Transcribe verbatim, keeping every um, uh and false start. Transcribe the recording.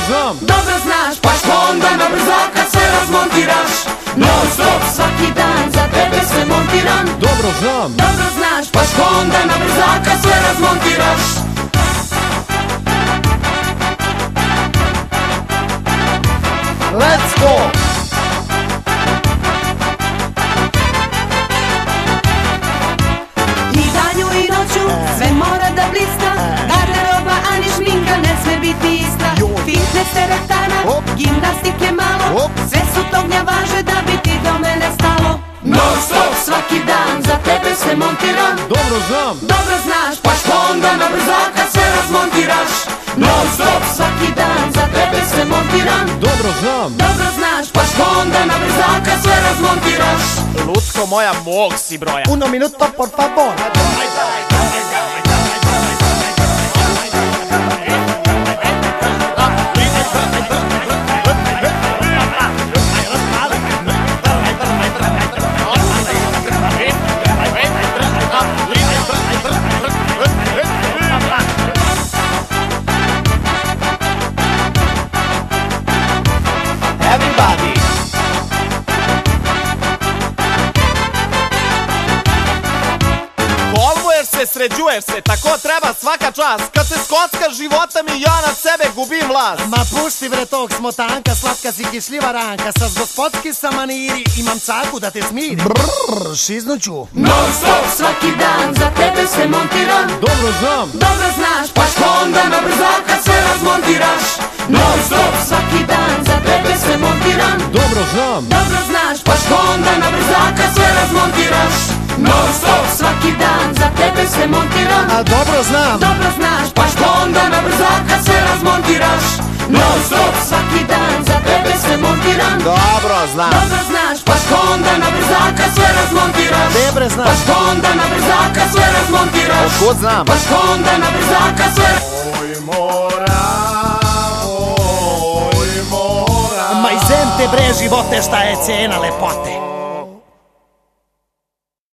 znam. Dobro znaš, pa što onda na brzaka sve razmontiraš? Non stop, svaki dan za tebe sve montiram. Dobro znam. Dobro znaš, pa što onda na brzaka sve razmontiraš? Let's go! I danju i noću sve mora da blista. Garderoba, a ni šminka ne sme biti ista. Fitness, teretana, gimnastike malo. Sve su to gnjavaže da bi ti do mene stalo. Non stop, svaki dan za tebe sve montiram. Dobro znam. Dobro znaš, pa što onda na brzaka sve razmontiraš? Non stop, svaki dan za tebe sve montiram. Dobro znam. Dobro znaš, pa što onda na brzaka sve razmontiraš? Lutko moja, mog si broja. Uno minuto, por favor. Everybody. Koluješ se, sređuješ se, tako treba svaka čast. Kad se skocka života mi, ja nad sebe gubim vlast. Ma pusti bre tog smotanka, slatka si kišljiva ranka. Sa gospodski sa maniri, imam caku da te smiri. Brrrr, šiznuću. Non stop, svaki dan za tebe sve montiram. Dobro znam. Dobro znaš, pa što onda na brzaka sve razmontiraš? Non stop, svaki dan za tebe sve montiram. Dobro znam. Dobro znaš, pa što onda na brzaka sve razmontiraš? Non stop, svaki dan za tebe sve montiram. A dobro znam. Dobro znaš, pa što onda na brzaka sve razmontiraš? Non stop, svaki dan za tebe sve montiram. Dobro znam. Dobro znaš, pa što onda na brzaka sve razmontiraš? Dobre znaš. Pa što onda na brzaka sve razmontiraš? Otkud znam? Pa što onda na brzaka sve... Oj mora, oj mora. Ma izem te bre živote, šta je cena lepote.